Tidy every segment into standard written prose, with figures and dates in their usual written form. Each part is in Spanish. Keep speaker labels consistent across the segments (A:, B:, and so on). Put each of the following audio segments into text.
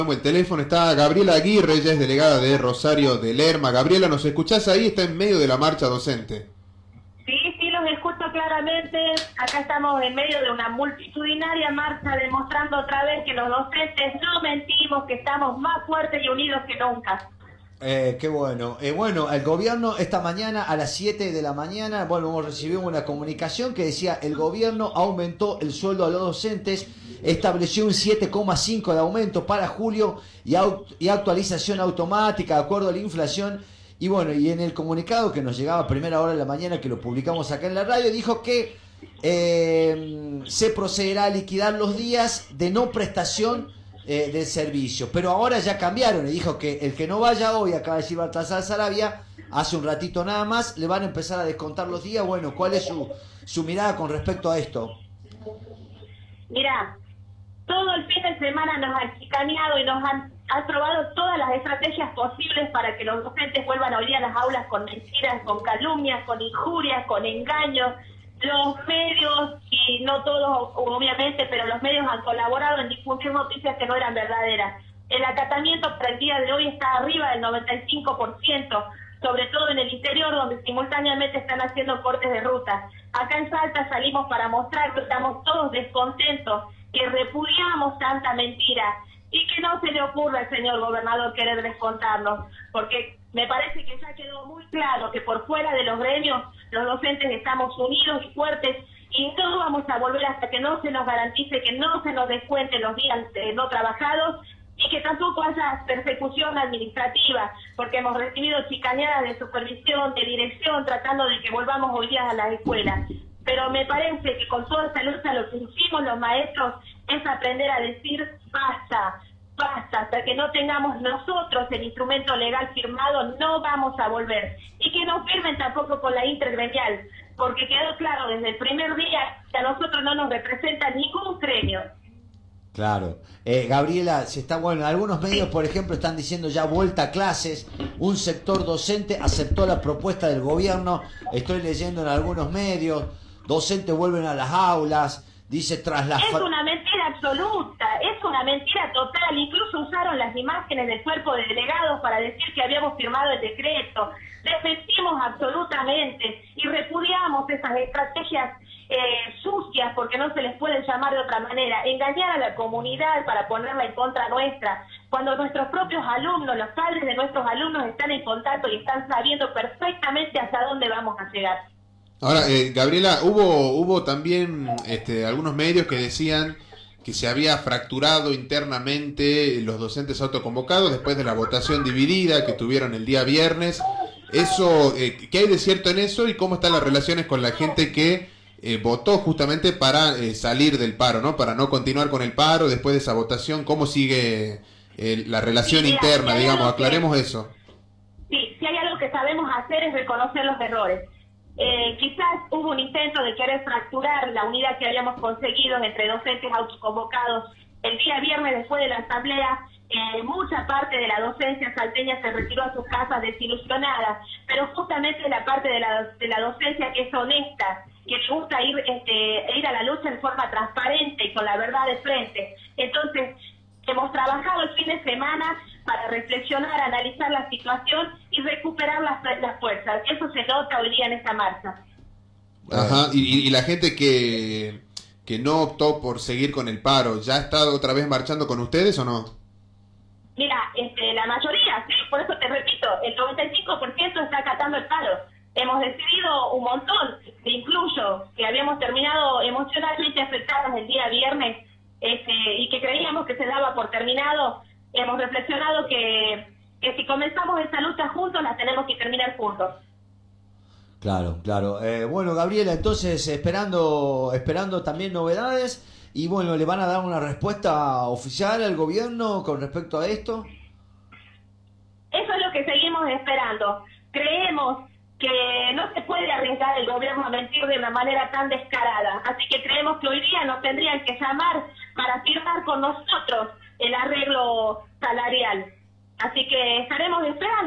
A: El teléfono está Gabriela Aguirre, ella es delegada de Rosario de Lerma. Gabriela, ¿nos escuchás ahí? Está en medio de la marcha docente.
B: Sí, sí, los escucho claramente. Acá estamos en medio de una multitudinaria marcha demostrando otra vez que los docentes no mentimos, que estamos más fuertes y unidos que nunca.
C: Qué bueno. Bueno, el gobierno esta mañana a las 7 de la mañana, bueno, hemos recibido una comunicación que decía el gobierno aumentó el sueldo a los docentes, estableció un 7,5 de aumento para julio y actualización automática de acuerdo a la inflación. Y bueno, y en el comunicado que nos llegaba a primera hora de la mañana, que lo publicamos acá en la radio, dijo que se procederá a liquidar los días de no prestación del servicio, pero ahora ya cambiaron y dijo que el que no vaya hoy, acaba de decir Baltasar Saravia, hace un ratito nada más, le van a empezar a descontar los días. Bueno, ¿cuál es su mirada con respecto a esto?
B: Mira, todo el fin de semana nos han chicaneado y nos han probado todas las estrategias posibles para que los docentes vuelvan hoy día a las aulas con mentiras, con calumnias, con injurias, con engaños. Los medios, y no todos obviamente, pero los medios han colaborado en difundir noticias que no eran verdaderas. El acatamiento para el día de hoy está arriba del 95%, sobre todo en el interior, donde simultáneamente están haciendo cortes de ruta. Acá en Salta salimos para mostrar que estamos todos descontentos, que repudiamos tanta mentira, y que no se le ocurra al señor gobernador querer descontarnos, porque me parece que ya quedó muy claro que por fuera de los gremios los docentes estamos unidos y fuertes y no vamos a volver hasta que no se nos garantice que no se nos descuenten los días no trabajados y que tampoco haya persecución administrativa, porque hemos recibido chicaneadas de supervisión, de dirección, tratando de que volvamos hoy día a las escuelas. Pero me parece que con toda esta lucha lo que hicimos los maestros es aprender a decir basta, hasta que no tengamos nosotros el instrumento legal firmado no vamos a volver. Y que no firmen tampoco con la intergremial, porque quedó claro desde el primer día que a nosotros no nos representa ningún gremio.
C: Claro. Gabriela, se está bueno. Algunos medios, por ejemplo, están diciendo ya vuelta a clases. Un sector docente aceptó la propuesta del gobierno. Estoy leyendo en algunos medios. Docentes vuelven a las aulas. Dice tras la...
B: Es una mentira absoluta, es una mentira total. Incluso usaron las imágenes del cuerpo de delegados para decir que habíamos firmado el decreto. Desmentimos absolutamente y repudiamos esas estrategias sucias, porque no se les puede llamar de otra manera, engañar a la comunidad para ponerla en contra nuestra, cuando nuestros propios alumnos, los padres de nuestros alumnos están en contacto y están sabiendo perfectamente hasta dónde vamos a llegar.
A: Ahora, Gabriela, hubo también algunos medios que decían que se había fracturado internamente los docentes autoconvocados después de la votación dividida que tuvieron el día viernes. Eso, ¿qué hay de cierto en eso y cómo están las relaciones con la gente que votó justamente para salir del paro, ¿no? Para no continuar con el paro después de esa votación? ¿Cómo sigue la relación interna, digamos? Aclaremos eso.
B: Sí, si hay algo que sabemos hacer es reconocer los errores. Quizás hubo un intento de querer fracturar la unidad que habíamos conseguido entre docentes autoconvocados el día viernes después de la asamblea. Mucha parte de la docencia salteña se retiró a sus casas desilusionada, pero justamente la parte de la docencia que es honesta, que le gusta ir a la lucha en forma transparente y con la verdad de frente. Entonces, hemos trabajado el fin de semana para reflexionar, analizar la situación y recuperar las fuerzas. Eso se nota hoy día en esta marcha.
A: Ajá, y la gente que no optó por seguir con el paro, ¿ya está otra vez marchando con ustedes o no?
B: Mira, la mayoría, sí, por eso te repito, el 95% está acatando el paro. Hemos decidido un montón, incluyo que habíamos terminado emocionalmente afectadas el día viernes y que creíamos que se daba por terminado. Hemos reflexionado que si comenzamos esta lucha juntos, la tenemos que terminar juntos.
C: Claro, claro. Bueno, Gabriela, entonces esperando también novedades y bueno, ¿le van a dar una respuesta oficial al gobierno con respecto a esto?
B: Eso es lo que seguimos esperando. Creemos que no se puede arriesgar el gobierno a mentir de una manera tan descarada. Así que creemos que hoy día nos tendrían que llamar para firmar con nosotros el arreglo salarial. Así que estaremos esperando.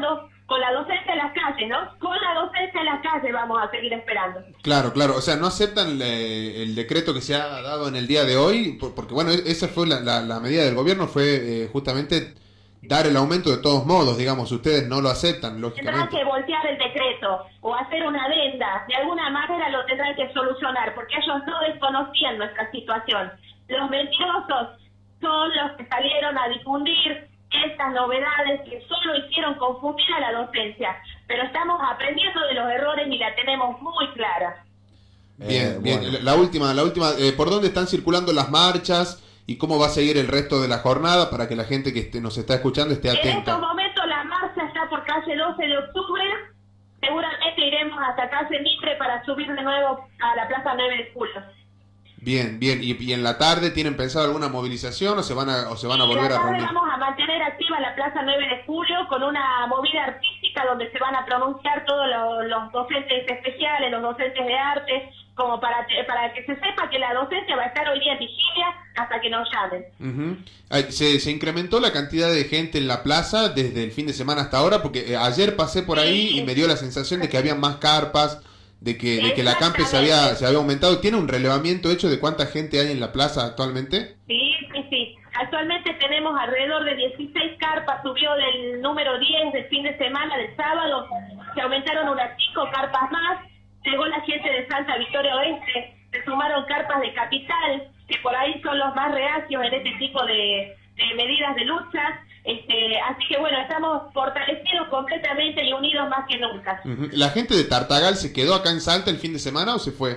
B: con la docencia en las calles, ¿no? Con la docencia en las calles vamos a seguir esperando.
A: Claro, claro. O sea, no aceptan el decreto que se ha dado en el día de hoy, porque bueno, esa fue la medida del gobierno, fue justamente dar el aumento de todos modos, digamos, ustedes no lo aceptan,
B: Tendrán
A: lógicamente.
B: que voltear el decreto o hacer una adenda, de alguna manera lo tendrán que solucionar, porque ellos no desconocían nuestra situación. Los mentirosos son los que salieron a difundir estas novedades que solo hicieron confundir a la docencia, pero estamos aprendiendo de los errores y la tenemos muy clara.
A: Bien, bien.
C: Bueno.
A: La última, ¿por dónde están circulando las marchas y cómo va a seguir el resto de la jornada para que la gente que nos está escuchando esté
B: En estos
A: atenta?
B: momentos la marcha está por calle 12 de octubre, seguramente iremos hasta calle Mitre para subir de nuevo a la plaza 9 de julio.
A: Bien, bien. ¿Y en la tarde tienen pensado alguna movilización o se van a volver a reunir?
B: Vamos a mantener activa la plaza 9 de julio con una movida artística donde se van a pronunciar todos los docentes especiales, los docentes de arte, como para que se sepa que la docencia va a estar hoy día en vigilia hasta que nos llamen.
A: Uh-huh. Se incrementó la cantidad de gente en la plaza desde el fin de semana hasta ahora, porque ayer pasé por ahí y me dio la sensación de que había más carpas, de que la campe se había aumentado. ¿Tiene un relevamiento hecho de cuánta gente hay en la plaza actualmente?
B: Sí. Actualmente tenemos alrededor de 16 carpas, subió del número 10 del fin de semana, del sábado, se aumentaron unas 5 carpas más, llegó la gente de Santa Victoria Oeste, se sumaron carpas de Capital, que por ahí son los más reacios en este tipo de medidas de lucha. Así que bueno, estamos fortalecidos completamente y unidos más que nunca.
A: Uh-huh. ¿La gente de Tartagal se quedó acá en Salta el fin de semana o se fue?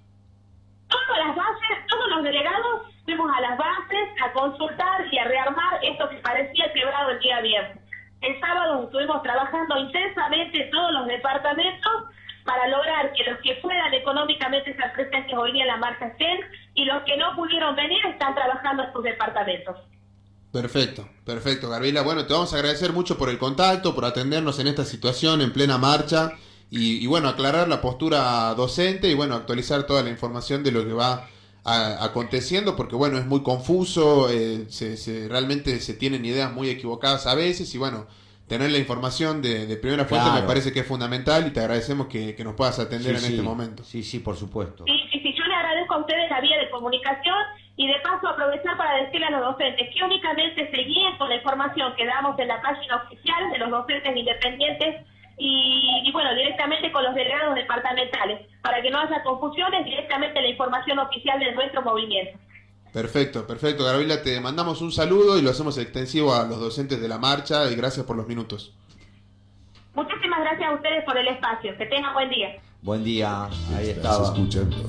B: Todas las bases, todos los delegados fuimos a las bases a consultar y a rearmar esto que parecía quebrado el día viernes. El sábado estuvimos trabajando intensamente en todos los departamentos para lograr que los que puedan económicamente estar presentes hoy día en la marcha estén, y los que no pudieron venir están trabajando en sus departamentos.
A: Perfecto, Gabriela. Bueno, te vamos a agradecer mucho por el contacto, por atendernos en esta situación en plena marcha y bueno, aclarar la postura docente y bueno, actualizar toda la información de lo que va aconteciendo, porque bueno, es muy confuso, realmente se tienen ideas muy equivocadas a veces y bueno, tener la información de primera fuente
C: Claro.
A: me parece que es fundamental y te agradecemos que nos puedas atender en este momento.
C: Sí, por supuesto.
B: Sí, yo le agradezco a ustedes la vía de comunicación y de paso aprovechar para decirle a los docentes que únicamente se guíen con la información que damos en la página oficial de los docentes independientes y bueno, directamente con los delegados departamentales, para que no haya confusiones, directamente la información oficial de nuestro movimiento.
A: Perfecto, Gabriela, te mandamos un saludo y lo hacemos extensivo a los docentes de la marcha y gracias por los minutos.
B: Muchísimas gracias a ustedes por el espacio. Que tengan buen día.
C: Buen día, ahí
D: Estás
C: estaba.
D: escuchando